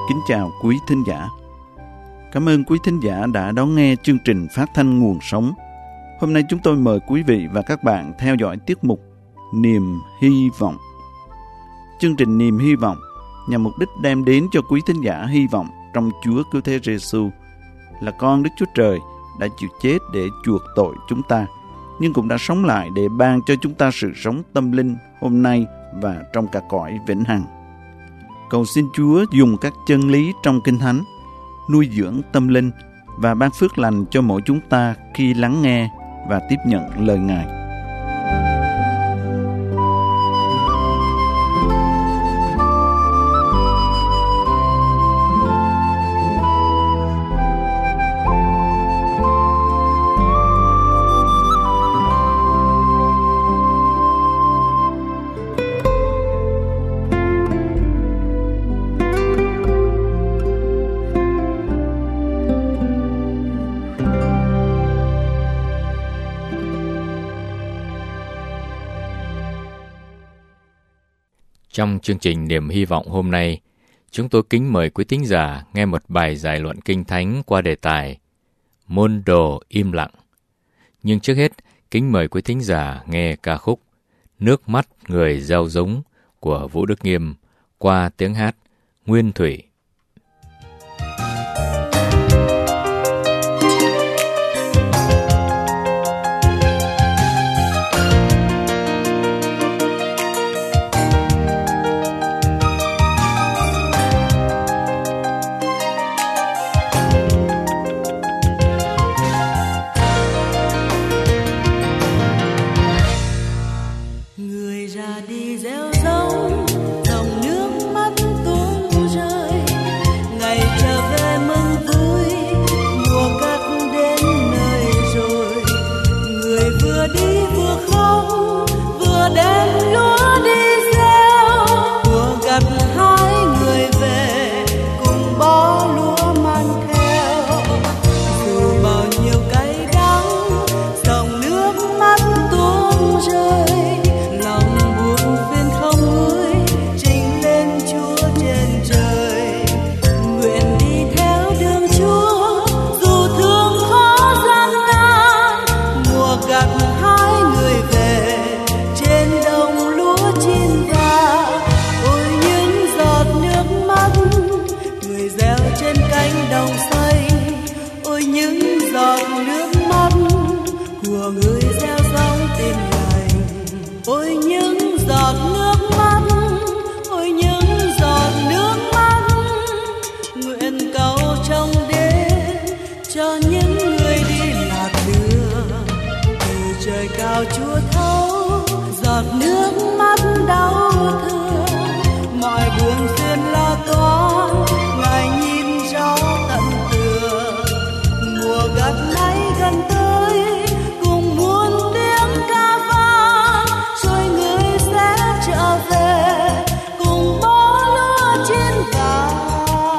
kính chào quý thính giả. Cảm ơn quý thính giả đã đón nghe chương trình phát thanh Nguồn Sống. Hôm nay chúng tôi mời quý vị và các bạn theo dõi tiết mục Niềm Hy Vọng. Chương trình Niềm Hy Vọng nhằm mục đích đem đến cho quý thính giả hy vọng trong Chúa Cứu Thế Giêsu là con Đức Chúa Trời đã chịu chết để chuộc tội chúng ta, nhưng cũng đã sống lại để ban cho chúng ta sự sống tâm linh hôm nay và trong cả cõi vĩnh hằng. Cầu xin Chúa dùng các chân lý trong Kinh Thánh nuôi dưỡng tâm linh và ban phước lành cho mỗi chúng ta khi lắng nghe và tiếp nhận lời Ngài. Trong chương trình Niềm Hy Vọng hôm nay, chúng tôi kính mời quý thính giả nghe một bài giải luận Kinh Thánh qua đề tài Môn đồ im lặng. Nhưng trước hết, kính mời quý thính giả nghe ca khúc Nước mắt người gieo giống của Vũ Đức Nghiêm qua tiếng hát Nguyên Thủy. Chúa thấu giọt nước mắt đau thương, mọi buồn phiền lo toan Ngài nhìn rõ tận tường. Mùa gặt nay gần tới, cùng muôn tiếng ca vang, rồi người sẽ trở về cùng bó lúa trên vàng.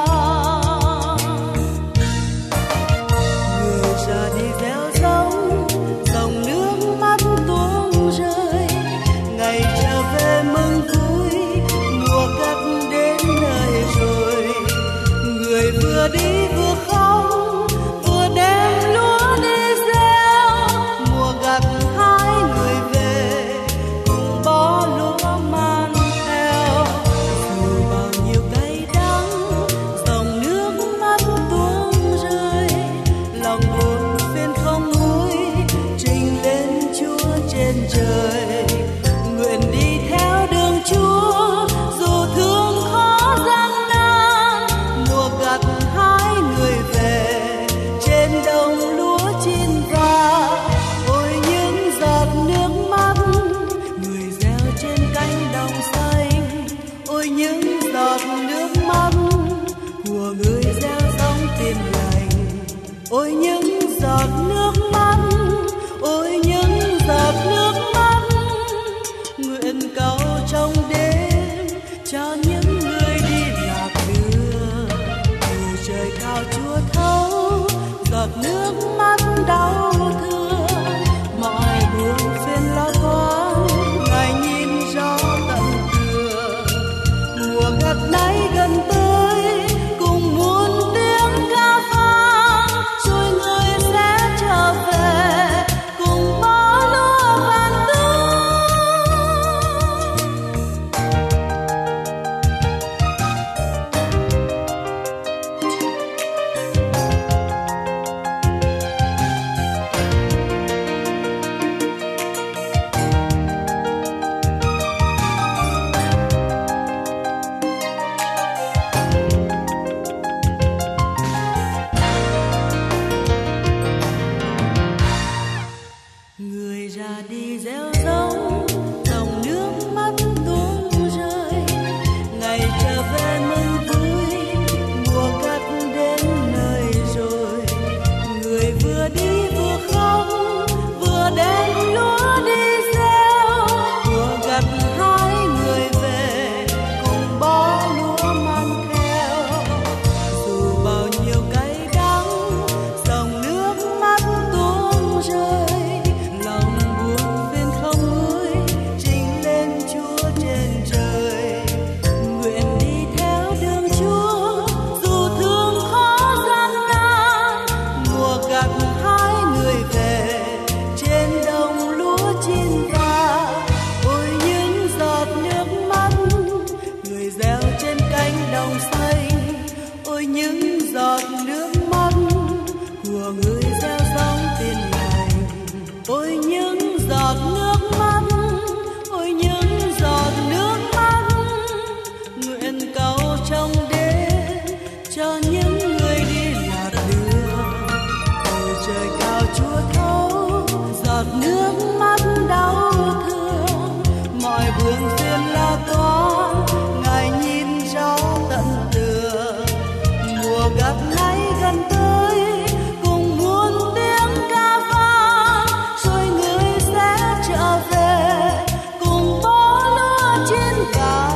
Người ra đi gieo giống, dòng nước mắt tuôn rơi, ngày trở về mừng vui, mùa gặt đến nơi rồi. Người vừa đi vừa khóc, vừa đem lúa đi gieo, mùa gặt hai người về cùng bó lúa mang theo. Dù bao nhiêu cay đắng, dòng nước mắt tuôn rơi, lòng buồn phiền không nguôi, trình lên Chúa trên trời. Nguyện đi theo đường Chúa, dù thương khó gian nan, mùa gặt hai người về trên đồng lúa chín vàng. Ôi những giọt nước mắt người gieo trên cánh đồng xanh, ôi những giọt nước mắt của người gieo giống tin lành. Ôi những giọt nước mắt, ôi những giọt nước mắt thường xuyên lo toan, Ngài nhìn rõ tận tường. Mùa gặt hái gần tới, cùng muôn tiếng ca vang, rồi người sẽ trở về cùng bó lúa trên cạn.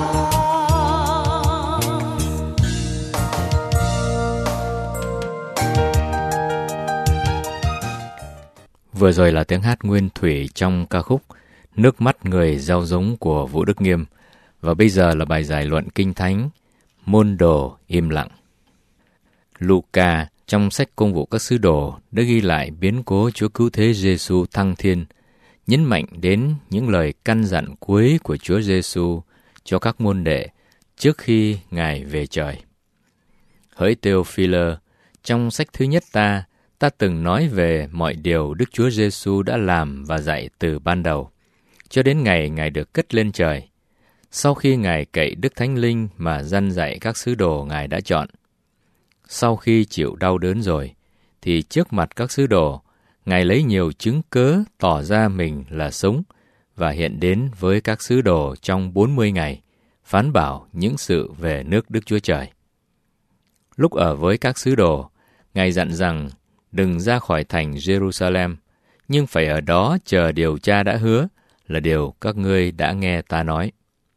Vừa rồi là tiếng hát nguyên thủy trong ca khúc Nước mắt người gieo giống của Vũ Đức Nghiêm. Và bây giờ là bài giải luận Kinh Thánh Môn đồ im lặng. Luca trong sách Công vụ các sứ đồ đã ghi lại biến cố Chúa Cứu Thế Giêsu thăng thiên, nhấn mạnh đến những lời căn dặn cuối của Chúa Giêsu cho các môn đệ trước khi Ngài về trời. Hỡi Theophile, trong sách thứ nhất ta từng nói về mọi điều Đức Chúa Giêsu đã làm và dạy từ ban đầu, cho đến ngày Ngài được cất lên trời, sau khi Ngài cậy Đức Thánh Linh mà răn dạy các sứ đồ Ngài đã chọn. Sau khi chịu đau đớn rồi, thì trước mặt các sứ đồ, Ngài lấy nhiều chứng cớ tỏ ra mình là sống và hiện đến với các sứ đồ trong 40 ngày, phán bảo những sự về nước Đức Chúa Trời. Lúc ở với các sứ đồ, Ngài dặn rằng đừng ra khỏi thành Jerusalem, nhưng phải ở đó chờ điều Cha đã hứa, là điều các ngươi đã nghe ta nói.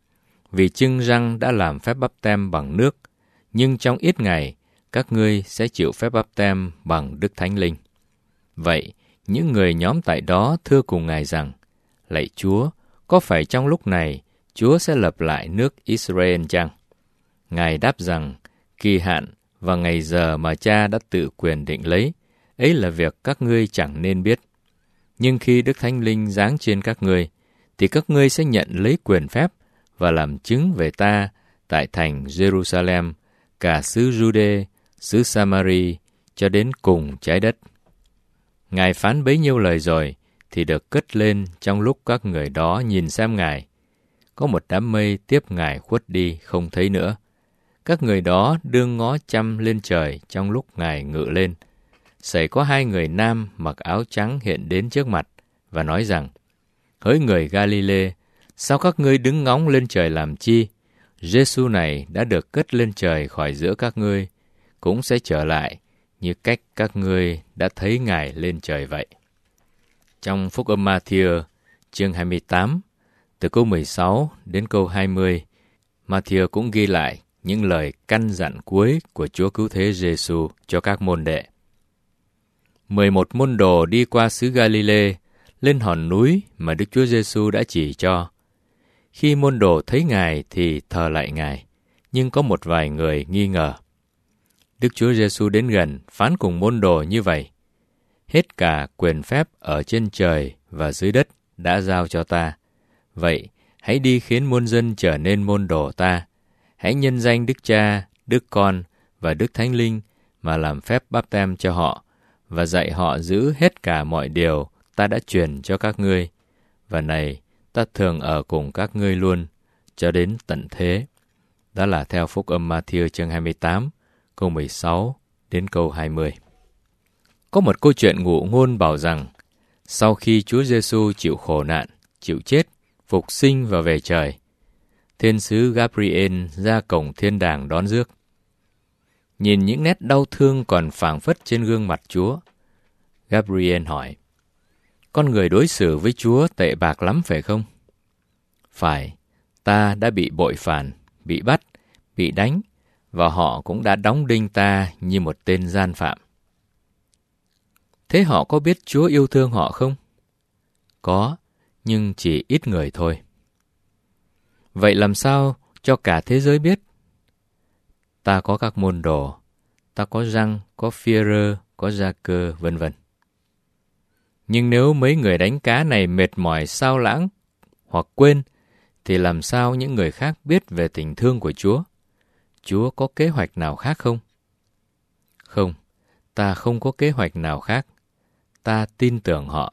Vì chưng răng đã làm phép báp têm bằng nước, nhưng trong ít ngày các ngươi sẽ chịu phép báp têm bằng Đức Thánh Linh. Vậy, những người nhóm tại đó thưa cùng Ngài rằng, lạy Chúa, có phải trong lúc này Chúa sẽ lập lại nước Israel chăng? Ngài đáp rằng, kỳ hạn và ngày giờ mà Cha đã tự quyền định lấy, ấy là việc các ngươi chẳng nên biết. Nhưng khi Đức Thánh Linh giáng trên các ngươi, thì các ngươi sẽ nhận lấy quyền phép và làm chứng về ta tại thành Jerusalem, cả xứ Jude, xứ Samari, cho đến cùng trái đất. Ngài phán bấy nhiêu lời rồi, thì được cất lên trong lúc các người đó nhìn xem Ngài. Có một đám mây tiếp Ngài khuất đi, không thấy nữa. Các người đó đương ngó chăm lên trời trong lúc Ngài ngự lên. Xảy có 2 người nam mặc áo trắng hiện đến trước mặt và nói rằng, hỡi người Galile, sao các ngươi đứng ngóng lên trời làm chi? Giêsu này đã được cất lên trời khỏi giữa các ngươi, cũng sẽ trở lại như cách các ngươi đã thấy Ngài lên trời vậy. Trong Phúc âm Ma-thi-ơ, chương 28, từ câu 16 đến câu 20, Ma-thi-ơ cũng ghi lại những lời căn dặn cuối của Chúa Cứu Thế Giêsu cho các môn đệ. 11 môn đồ đi qua xứ Galile, lên hòn núi mà Đức Chúa Giêsu đã chỉ cho. Khi môn đồ thấy Ngài thì thờ lạy Ngài, nhưng có một vài người nghi ngờ. Đức Chúa Giêsu đến gần, phán cùng môn đồ như vậy: hết cả quyền phép ở trên trời và dưới đất đã giao cho ta. Vậy, hãy đi khiến muôn dân trở nên môn đồ ta. Hãy nhân danh Đức Cha, Đức Con và Đức Thánh Linh mà làm phép báp têm cho họ, và dạy họ giữ hết cả mọi điều ta đã truyền cho các ngươi. Và này, ta thường ở cùng các ngươi luôn, cho đến tận thế. Đó là theo Phúc âm Ma-thi-ơ chương 28, câu 16 đến câu 20. Có một câu chuyện ngụ ngôn bảo rằng, sau khi Chúa Giêsu chịu khổ nạn, chịu chết, phục sinh và về trời, thiên sứ Gabriel ra cổng thiên đàng đón rước. Nhìn những nét đau thương còn phảng phất trên gương mặt Chúa, Gabriel hỏi, con người đối xử với Chúa tệ bạc lắm phải không? Phải, ta đã bị bội phản, bị bắt, bị đánh, và họ cũng đã đóng đinh ta như một tên gian phạm. Thế họ có biết Chúa yêu thương họ không? Có, nhưng chỉ ít người thôi. Vậy làm sao cho cả thế giới biết? Ta có các môn đồ, ta có Giăng, có Phi-e-rơ, có Gia-cơ, vân vân. Nhưng nếu mấy người đánh cá này mệt mỏi sao lãng hoặc quên, thì làm sao những người khác biết về tình thương của Chúa? Chúa có kế hoạch nào khác không? Không, ta không có kế hoạch nào khác. Ta tin tưởng họ.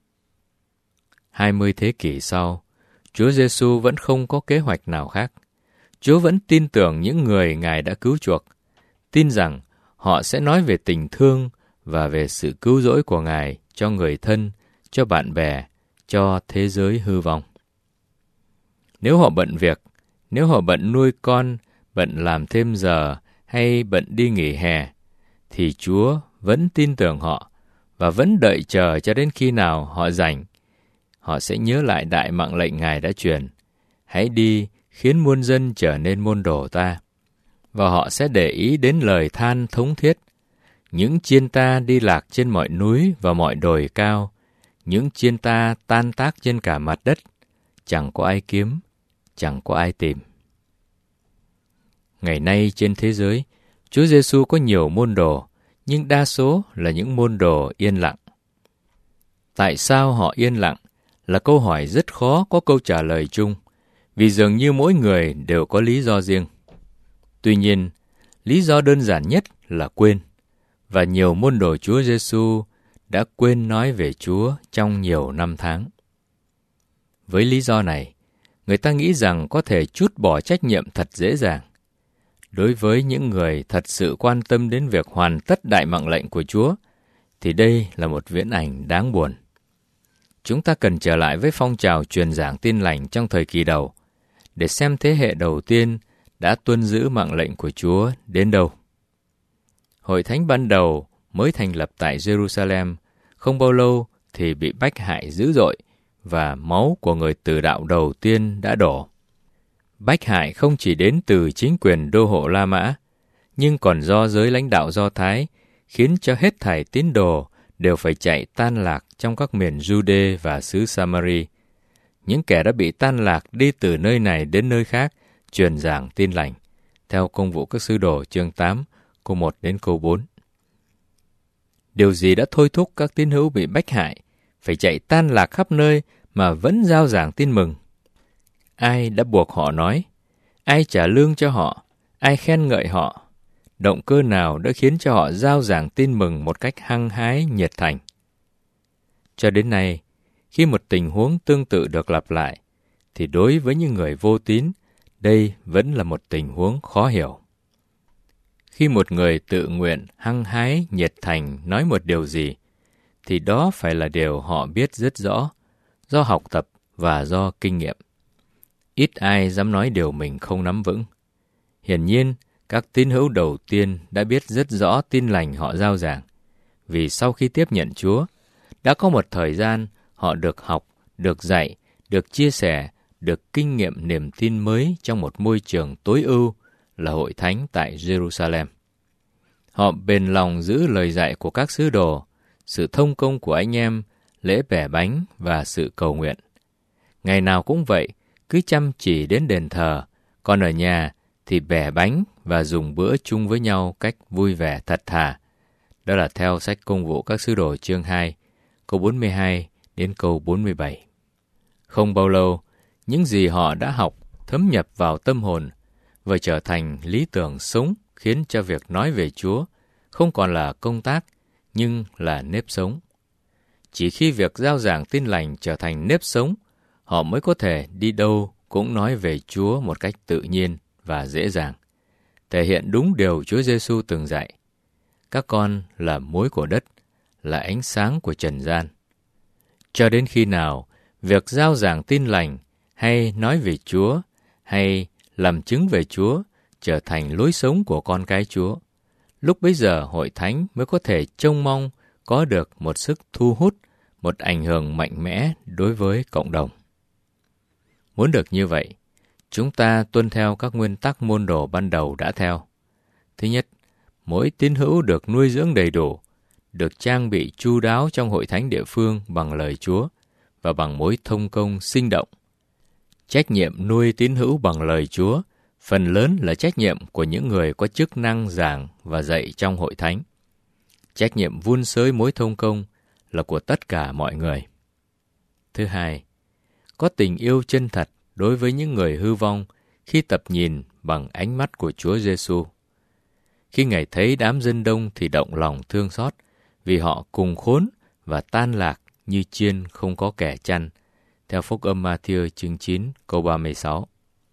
20 thế kỷ sau, Chúa Giêsu vẫn không có kế hoạch nào khác. Chúa vẫn tin tưởng những người Ngài đã cứu chuộc, tin rằng họ sẽ nói về tình thương và về sự cứu rỗi của Ngài cho người thân, cho bạn bè, cho thế giới hư vong. Nếu họ bận việc, nếu họ bận nuôi con, bận làm thêm giờ hay bận đi nghỉ hè, thì Chúa vẫn tin tưởng họ và vẫn đợi chờ cho đến khi nào họ rảnh. Họ sẽ nhớ lại đại mạng lệnh Ngài đã truyền: hãy đi khiến muôn dân trở nên môn đồ ta. Và họ sẽ để ý đến lời than thống thiết: những chiên ta đi lạc trên mọi núi và mọi đồi cao, những chiên ta tan tác trên cả mặt đất, chẳng có ai kiếm, chẳng có ai tìm. Ngày nay trên thế giới, Chúa Giêsu có nhiều môn đồ, nhưng đa số là những môn đồ yên lặng. Tại sao họ yên lặng là câu hỏi rất khó có câu trả lời chung, vì dường như mỗi người đều có lý do riêng. Tuy nhiên, lý do đơn giản nhất là quên, và nhiều môn đồ Chúa Giêsu đã quên nói về Chúa trong nhiều năm tháng. Với lý do này, người ta nghĩ rằng có thể trút bỏ trách nhiệm thật dễ dàng. Đối với những người thật sự quan tâm đến việc hoàn tất đại mạng lệnh của Chúa, thì đây là một viễn ảnh đáng buồn. Chúng ta cần trở lại với phong trào truyền giảng tin lành trong thời kỳ đầu, để xem thế hệ đầu tiên đã tuân giữ mạng lệnh của Chúa đến đâu. Hội thánh ban đầu mới thành lập tại Jerusalem, không bao lâu thì bị bách hại dữ dội, và máu của người tử đạo đầu tiên đã đổ. Bách hại không chỉ đến từ chính quyền đô hộ La Mã, nhưng còn do giới lãnh đạo Do Thái, khiến cho hết thảy tín đồ đều phải chạy tan lạc trong các miền Jude và xứ Samari. Những kẻ đã bị tan lạc đi từ nơi này đến nơi khác, truyền giảng tin lành, theo Công vụ các sứ đồ chương 8, câu 1 đến câu 4. Điều gì đã thôi thúc các tín hữu bị bách hại, phải chạy tan lạc khắp nơi mà vẫn rao giảng tin mừng? Ai đã buộc họ nói? Ai trả lương cho họ? Ai khen ngợi họ? Động cơ nào đã khiến cho họ rao giảng tin mừng một cách hăng hái, nhiệt thành? Cho đến nay, khi một tình huống tương tự được lặp lại, thì đối với những người vô tín, đây vẫn là một tình huống khó hiểu. Khi một người tự nguyện, hăng hái, nhiệt thành nói một điều gì, thì đó phải là điều họ biết rất rõ, do học tập và do kinh nghiệm. Ít ai dám nói điều mình không nắm vững. Hiển nhiên, các tín hữu đầu tiên đã biết rất rõ tin lành họ rao giảng, vì sau khi tiếp nhận Chúa, đã có một thời gian họ được học, được dạy, được chia sẻ, được kinh nghiệm niềm tin mới trong một môi trường tối ưu là hội thánh tại Jerusalem. Họ bền lòng giữ lời dạy của các sứ đồ, sự thông công của anh em, lễ bẻ bánh và sự cầu nguyện. Ngày nào cũng vậy, cứ chăm chỉ đến đền thờ, còn ở nhà thì bẻ bánh và dùng bữa chung với nhau cách vui vẻ thật thà. Đó là theo sách Công vụ các sứ đồ chương 2, câu 42 đến câu 47. Không bao lâu, những gì họ đã học thấm nhập vào tâm hồn và trở thành lý tưởng sống, khiến cho việc nói về Chúa không còn là công tác, nhưng là nếp sống. Chỉ khi việc rao giảng tin lành trở thành nếp sống, họ mới có thể đi đâu cũng nói về Chúa một cách tự nhiên và dễ dàng, thể hiện đúng điều Chúa Giêsu từng dạy. Các con là muối của đất, là ánh sáng của trần gian. Cho đến khi nào việc rao giảng tin lành, hay nói về Chúa, hay làm chứng về Chúa trở thành lối sống của con cái Chúa, lúc bấy giờ hội thánh mới có thể trông mong có được một sức thu hút, một ảnh hưởng mạnh mẽ đối với cộng đồng. Muốn được như vậy, chúng ta tuân theo các nguyên tắc môn đồ ban đầu đã theo. Thứ nhất, mỗi tín hữu được nuôi dưỡng đầy đủ, được trang bị chu đáo trong hội thánh địa phương bằng lời Chúa và bằng mối thông công sinh động. Trách nhiệm nuôi tín hữu bằng lời Chúa phần lớn là trách nhiệm của những người có chức năng giảng và dạy trong hội thánh. Trách nhiệm vun sới mối thông công là của tất cả mọi người. Thứ hai, có tình yêu chân thật đối với những người hư vong khi tập nhìn bằng ánh mắt của Chúa Giêsu. Khi Ngài thấy đám dân đông thì động lòng thương xót, vì họ cùng khốn và tan lạc như chiên không có kẻ chăn, theo Phúc âm Ma-thi-ơ chương 9 câu 36.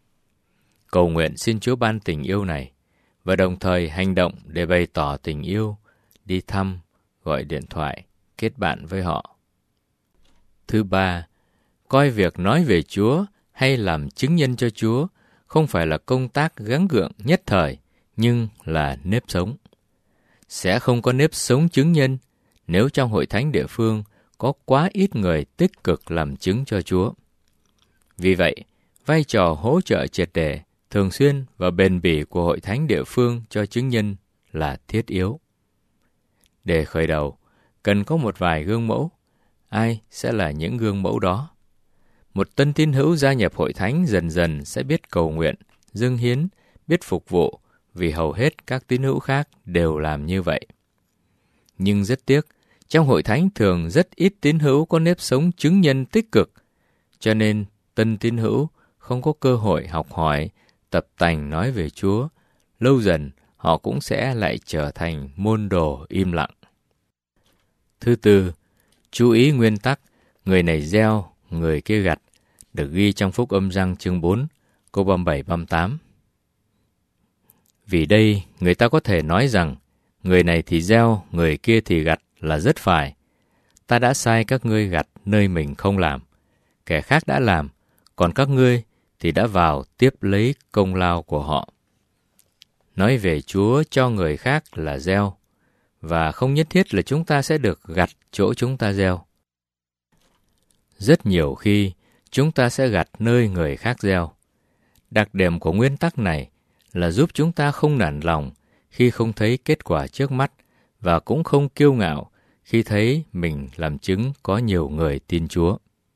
Cầu nguyện xin Chúa ban tình yêu này, và đồng thời hành động để bày tỏ tình yêu, đi thăm, gọi điện thoại, kết bạn với họ. Thứ ba, coi việc nói về Chúa hay làm chứng nhân cho Chúa không phải là công tác gắng gượng nhất thời, nhưng là nếp sống. Sẽ không có nếp sống chứng nhân nếu trong hội thánh địa phương có quá ít người tích cực làm chứng cho Chúa. Vì vậy, vai trò hỗ trợ triệt để, thường xuyên và bền bỉ của hội thánh địa phương cho chứng nhân là thiết yếu. Để khởi đầu, cần có một vài gương mẫu. Ai sẽ là những gương mẫu đó? Một tân tín hữu gia nhập hội thánh dần dần sẽ biết cầu nguyện, dâng hiến, biết phục vụ, vì hầu hết các tín hữu khác đều làm như vậy. Nhưng rất tiếc, trong hội thánh thường rất ít tín hữu có nếp sống chứng nhân tích cực, cho nên tân tín hữu không có cơ hội học hỏi, tập tành nói về Chúa. Lâu dần, họ cũng sẽ lại trở thành môn đồ im lặng. Thứ tư, chú ý nguyên tắc, người này gieo, người kia gặt, được ghi trong Phúc Âm Giăng chương 4, câu 37-38. Vì đây, người ta có thể nói rằng, người này thì gieo, người kia thì gặt là rất phải. Ta đã sai các ngươi gặt nơi mình không làm. Kẻ khác đã làm, còn các ngươi thì đã vào tiếp lấy công lao của họ. Nói về Chúa cho người khác là gieo, và không nhất thiết là chúng ta sẽ được gặt chỗ chúng ta gieo. Rất nhiều khi, chúng ta sẽ gặt nơi người khác gieo. Đặc điểm của nguyên tắc này là giúp chúng ta không nản lòng khi không thấy kết quả trước mắt và cũng không kiêu ngạo khi thấy mình làm chứng có nhiều người tin Chúa.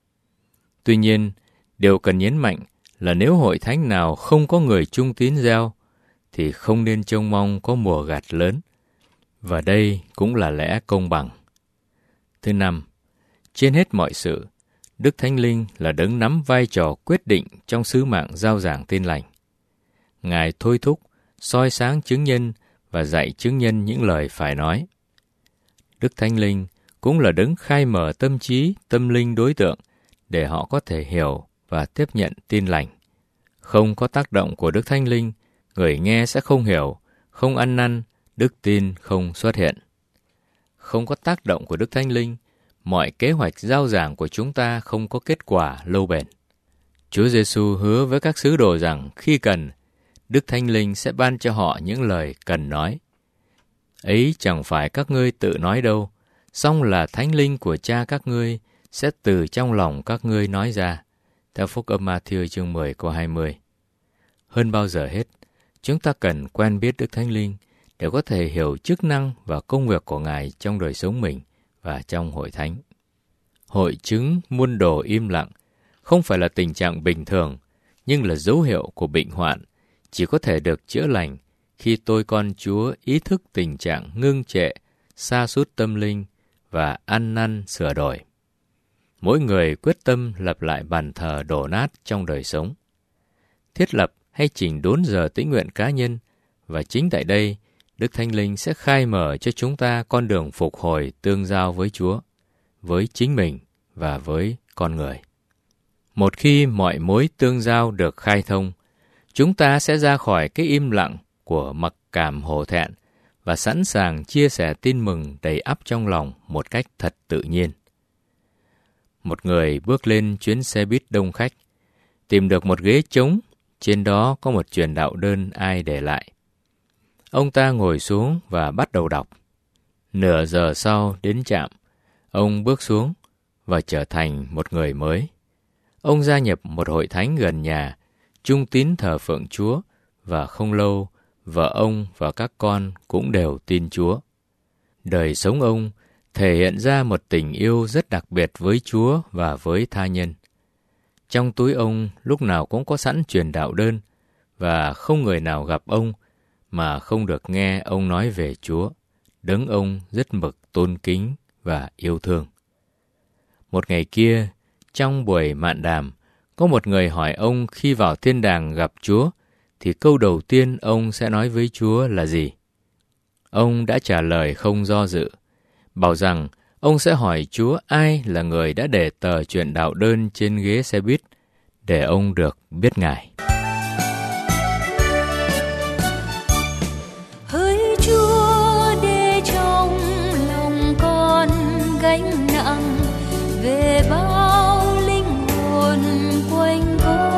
Tuy nhiên, điều cần nhấn mạnh là nếu hội thánh nào không có người trung tín gieo, thì không nên trông mong có mùa gặt lớn. Và đây cũng là lẽ công bằng. Thứ năm, trên hết mọi sự, Đức Thánh Linh là đấng nắm vai trò quyết định trong sứ mạng rao giảng tin lành. Ngài thôi thúc, soi sáng chứng nhân và dạy chứng nhân những lời phải nói. Đức Thánh Linh cũng là đấng khai mở tâm trí, tâm linh đối tượng để họ có thể hiểu và tiếp nhận tin lành. Không có tác động của Đức Thánh Linh, người nghe sẽ không hiểu, không ăn năn, đức tin không xuất hiện. Không có tác động của Đức Thánh Linh, mọi kế hoạch rao giảng của chúng ta không có kết quả lâu bền. Chúa Giêsu hứa với các sứ đồ rằng khi cần, Đức Thánh Linh sẽ ban cho họ những lời cần nói. Ấy chẳng phải các ngươi tự nói đâu, song là Thánh Linh của Cha các ngươi sẽ từ trong lòng các ngươi nói ra. Theo Phúc Âm Ma-thi-ơ chương 10 câu 20. Hơn bao giờ hết, chúng ta cần quen biết Đức Thánh Linh để có thể hiểu chức năng và công việc của Ngài trong đời sống mình và trong hội thánh. Hội chứng môn đồ im lặng không phải là tình trạng bình thường, nhưng là dấu hiệu của bệnh hoạn, chỉ có thể được chữa lành khi tôi con Chúa ý thức tình trạng ngưng trệ, sa sút tâm linh và ăn năn sửa đổi. Mỗi người quyết tâm lập lại bàn thờ đổ nát trong đời sống. Thiết lập hay chỉnh đốn giờ tĩnh nguyện cá nhân, và chính tại đây, Đức Thánh Linh sẽ khai mở cho chúng ta con đường phục hồi tương giao với Chúa, với chính mình và với con người. Một khi mọi mối tương giao được khai thông, chúng ta sẽ ra khỏi cái im lặng của mặc cảm hổ thẹn và sẵn sàng chia sẻ tin mừng đầy ắp trong lòng một cách thật tự nhiên. Một người bước lên chuyến xe buýt đông khách, tìm được một ghế trống, trên đó có một truyền đạo đơn ai để lại. Ông ta ngồi xuống và bắt đầu đọc. Nửa giờ sau đến trạm, ông bước xuống và trở thành một người mới. Ông gia nhập một hội thánh gần nhà, trung tín thờ phượng Chúa, và không lâu, vợ ông và các con cũng đều tin Chúa. Đời sống ông thể hiện ra một tình yêu rất đặc biệt với Chúa và với tha nhân. Trong túi ông lúc nào cũng có sẵn truyền đạo đơn, và không người nào gặp ông mà không được nghe ông nói về Chúa, đấng ông rất mực tôn kính và yêu thương. Một ngày kia, trong buổi mạn đàm, có một người hỏi ông khi vào thiên đàng gặp Chúa, thì câu đầu tiên ông sẽ nói với Chúa là gì? Ông đã trả lời không do dự, bảo rằng ông sẽ hỏi Chúa ai là người đã để tờ truyền đạo đơn trên ghế xe buýt, để ông được biết Ngài. Hỡi Chúa, để trong lòng con gánh nặng về bao linh hồn quanh con.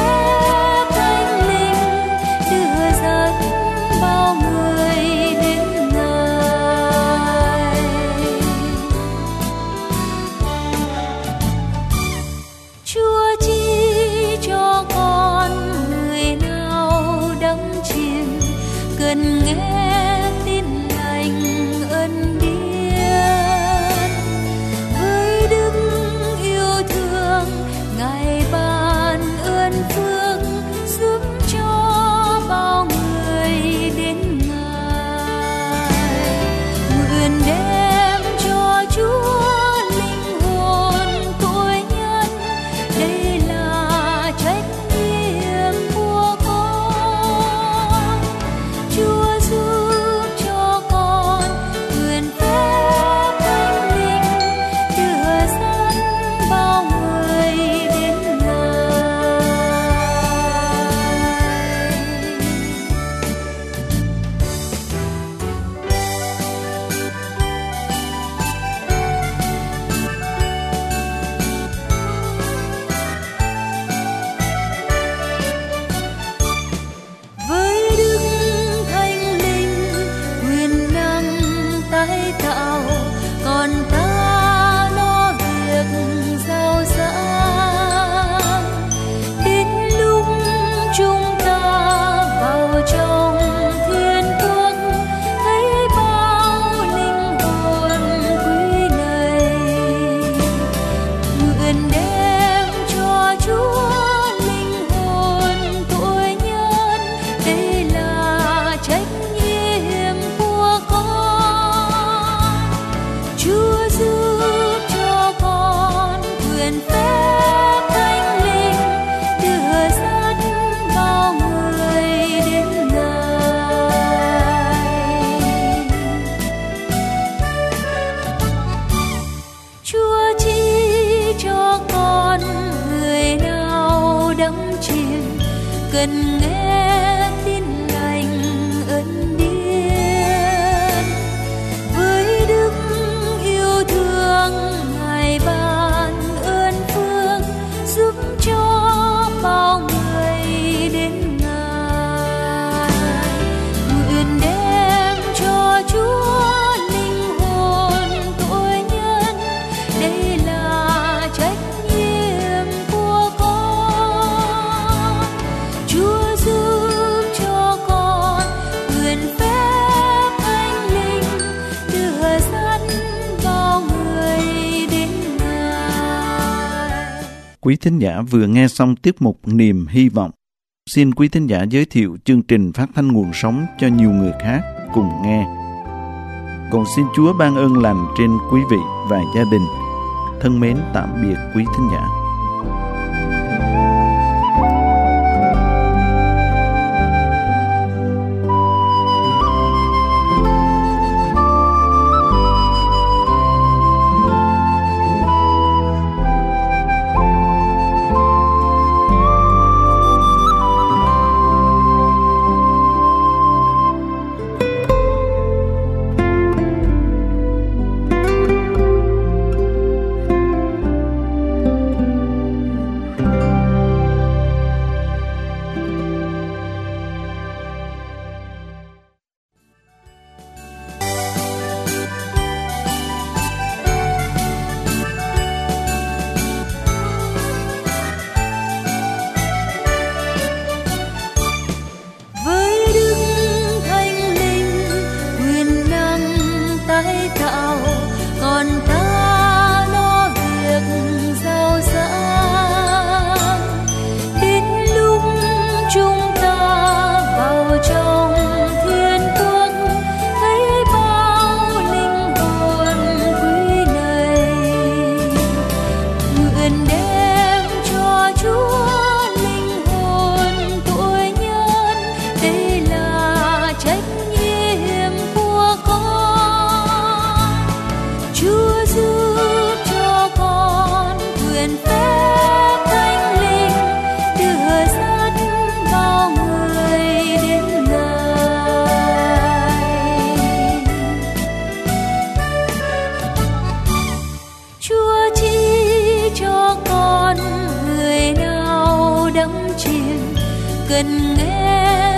phép thánh linh đưa dẫn bao người đến Ngài. Chúa chỉ cho con người nào đắm chìm cần nghe tin lành ân điển. Với đức yêu thương Ngài ban ơn phước giúp cho bao người đến Ngài. Nguyện đem cho Chúa linh hồn tội nhân, đây là trách nhiệm của con. Chúa giúp cho con quyền phép thánh linh đưa dẫn bao người đến Ngài. Với đức thánh linh quyền năng tái tạo, còn ta lo việc giàu sang. Đến lúc chúng ta vào trong thiên quốc, thấy bao linh hồn quý này. Nguyện đem cho Chúa linh hồn tội nhân, đây là trách nhiệm của con. Chúa giúp cho con quyền phép thánh linh đưa dẫn bao người đến Ngài. Chúa chỉ cho con người nào đắm chìm cần nghe tin lành ân điển. Với đức yêu thương Ngài ban ơn phước giúp cho bao người đến Ngài. Nguyện đem cho Chúa linh hồn tội nhân, đây là trách nhiệm của con. Chúa giúp cho con quyền phép thánh linh đưa dẫn bao người đến Ngài. Quý thính giả vừa nghe xong tiết mục Niềm Hy Vọng. Xin quý thính giả giới thiệu chương trình phát thanh nguồn sống cho nhiều người khác cùng nghe. Còn xin Chúa ban ơn lành trên quý vị và gia đình. Thân mến tạm biệt quý thính giả. truyền, cần nghe